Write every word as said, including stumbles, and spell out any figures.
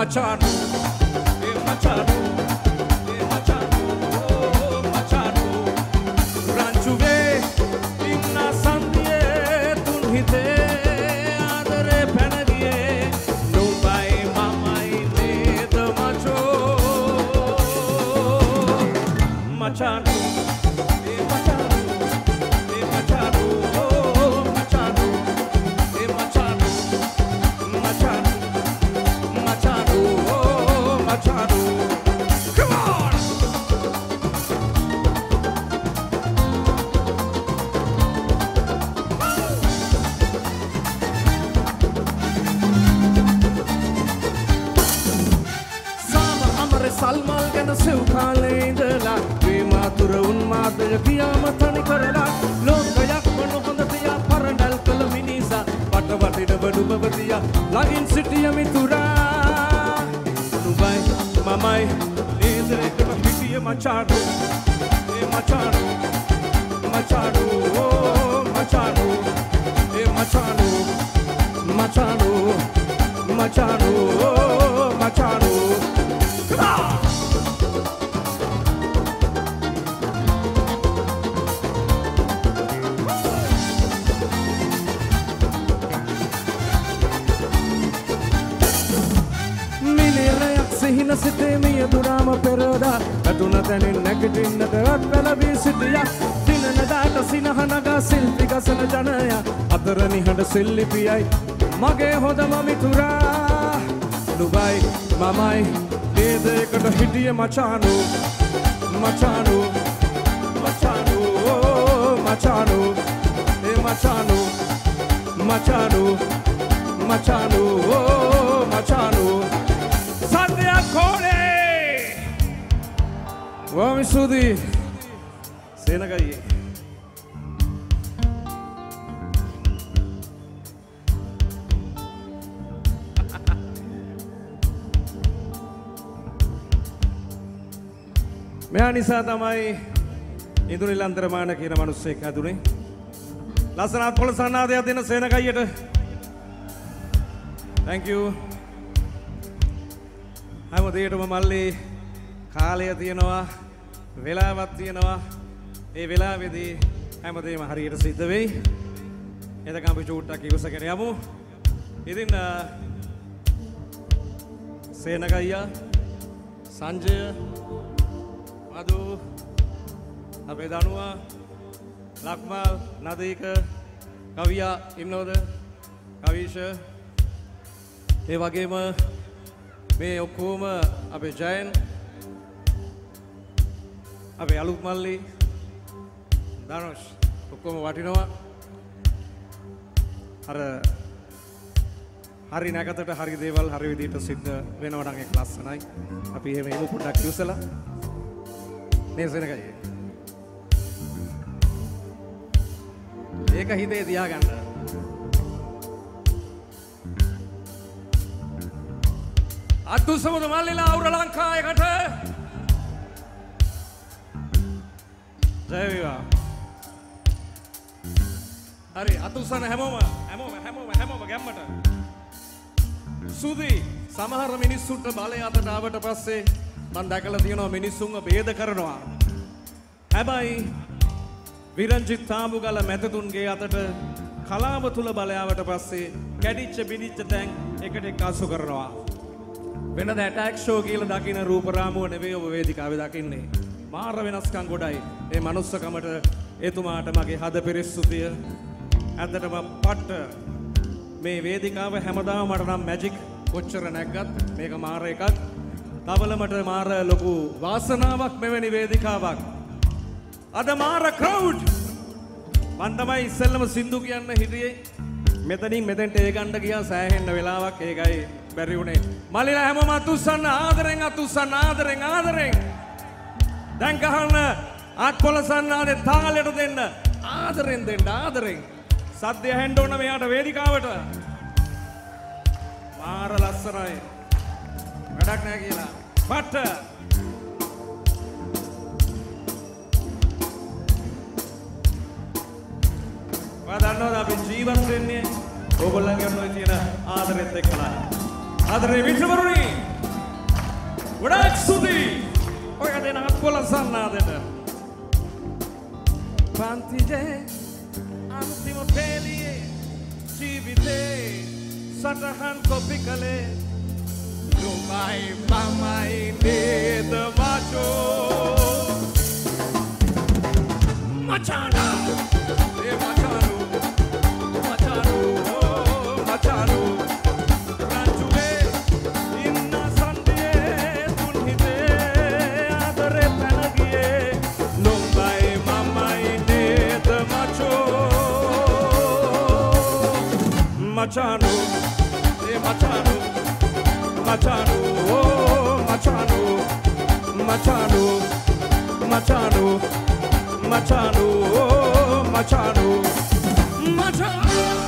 Machado, eh Machado, eh Machado, oh Machado. Ranchuve inna sandhiye tun hite adare penadiye nubai mamai ned macho Machado. Salmal gana sev khale indala prematura unmadaya kiyama thani karala lokayak manu hondatiya parandal kal minisa patawatida badubavatiya lagin sitiya mitura nubai mamai nedre kata pitiya Machado e Machado Machado oh Machado e Machado Machado Machado oh Machado. Hina site miya durama perada atuna tanin nagatinna darat pelabi sitiya dinana data sinahanaga silpi gasana janaya adarani handa silpiyai mage hodama mitura Dubai mamai dede ekata hitiye Machado Machado Machado oh Machado e Machado Machado Machado oh Machado Sandhya Kone Wami Sudi Senagaye මෙයා නිසා තමයි ඉඳුනි ලන්තරමාන කියන මිනිස්සෙක් හැදුනේ. ලස්සනත් පොළ සන්නාදයක් දෙන සේනකයියට. Thank you. හැම දෙයකටම මල්ලි කාලය තියෙනවා, වෙලාවක් තියෙනවා. ඒ වෙලාවේදී හැමදේම හරියට සිද්ධ වෙයි. එතක අපි චූට්ටක් ඉවසගෙන යමු. ඉතින් සේනකයියා Sanjaya Madu, Abe Danua, Lakmal, Nadika, Kavya, Imnoda, Kavisha, Eva Gamer, Me Okuma, Abe Jain, Abe Aluk Malli, Danush, Okuma Watinoa, Hara Hari Nakata, Hari Deval, Hari Vidita Sidda, Venodang class tonight, Api Hemu Putak Yusela. नहीं सुने का ये एक ही दे दिया गंडा अतु समुद्र मालिला और लंका एक हटे जय विवाह अरे अतु सन हेमो में हेमो में हेमो में हेमो में क्या मटा सुधी समाहर मिनिसुट बाले आता डाबट पास से මන් දැකලා තියෙනවා මිනිස්සුන්ව ભેද කරනවා. හැබැයි විරංජිත් තාඹුගල මැතතුන්ගේ අතට කලාව තුල බලයාවට පස්සේ කැඩිච්ච බිනිච්ච තැන් එකට එක්කාසු කරනවා. වෙනද ඇටැක් ෂෝ කියලා දකින්න රූප රාමුව නෙවෙයි ඔබ වේදිකාවේ දකින්නේ. මාර වෙනස්කම් ගොඩයි. ඒ මනුස්සකමට එතුමාට මගේ හද පෙරෙස්සුතිය. ඇත්තටම පට්ට මේ වේදිකාව හැමදාම මට නම් මැජික් කොච්චර නැග්ගත් මේක මාර එකක්. තවලමට මාර ලොකු වාසනාවක් මෙවැනි වේදිකාවක්. අද මාර ක්‍රවුඩ් මන් තමයි ඉස්සෙල්ලම සින්දු කියන්න හිටියේ. මෙතනින් මෙතෙන්ට ඒ ගන්න ගියා සෑහෙන්න වෙලාවක්. ඒකයි බැරි වුණේ. මල්ලිලා හැමෝම අතුස්සන්න ආදරෙන් අතුස්සන්න ආදරෙන් ආදරෙන්. දැන් ගහන්න අත්පොළ සන්නාදේ තාලෙට දෙන්න. ආදරෙන් දෙන්න ආදරෙන්. සද්දය හෙන්න ඕන මෙයාට වේදිකාවට. මාර ලස්සනයි. වැඩක් නෑ කියලා. පට්ට. ඔයා දන්නවද අපි ජීවත් වෙන්නේ ඕගොල්ලන්ගේ ඔන්න ඔය තියෙන ආදරෙත් එක්කලා. ආදරේ මිත්‍රවරුනි ගොඩක් ස්තුතියි. ඔය දෙනාත් කොලසන්නාදට. පන්තිජේ අන්තිම පෙළියේ ජීවිතේ සටහන් කොපි කළේ නුඹයි මමයි නේද මචෝ මචානා ඒ මචානෝ මචානෝ මචානෝ රාජුවේ ඉන්න සන්දියේ තුන් හිතේ ආදරේ පැනගියේ නුඹයි මමයි නේද මචෝ මචානෝ ඒ මචානෝ Machano, oh, Machano, Machano, Machano, Machano, oh, Machano, Machano.